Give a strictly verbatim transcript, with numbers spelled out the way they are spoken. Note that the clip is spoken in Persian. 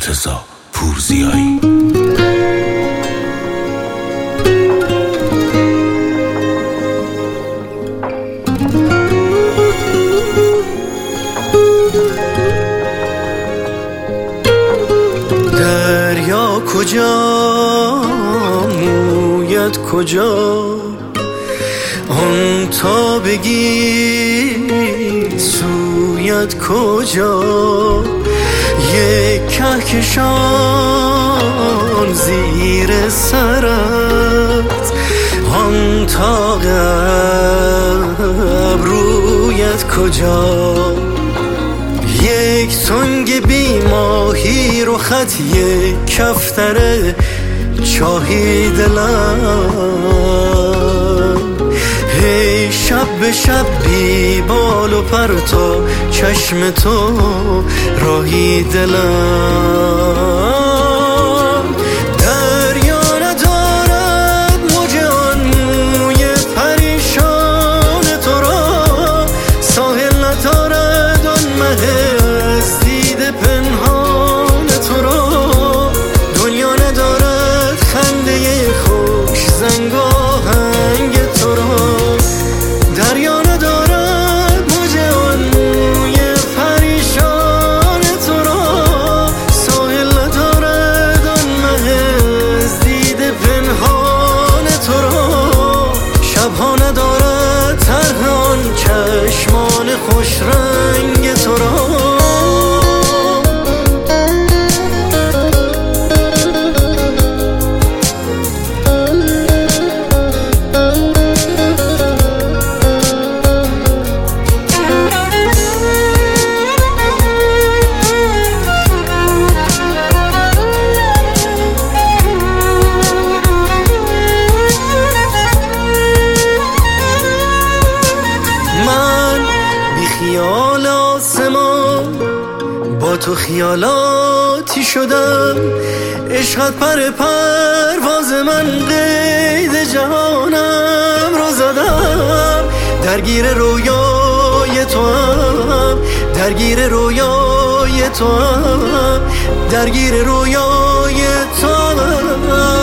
مرتضی پورزیایی. دریا کجا مویت کجا، آن تا بگی سویت کجا، یک کهکشان زیر سرت، آن تا ابرویت کجا، یک سنگ بی ماهی رو خط، یک کفتر چاهی دلم، هی شب به شب بی بال و پر تا چشم تو راهی دلم. دریا ندارد موج آن موی پریشان تو را، ساحل ندارد آن مه از دید پنهان تو را، دنیا ندارد خنده خوش زنگ آهنگ تو را، دریا ندارد موج آن موی پریشان تو را، ساحل ندارد آن مه از دید پنهان تو را، شبها ندارد طرح آن چشمان خوش رنگ تو را. خیال آسمان با تو خیالاتی شدم، عشقت پر پرواز من قید جهانم رو زدم، درگیر رویای تو هم، درگیر رویای تو هم، درگیر رویای تو هم.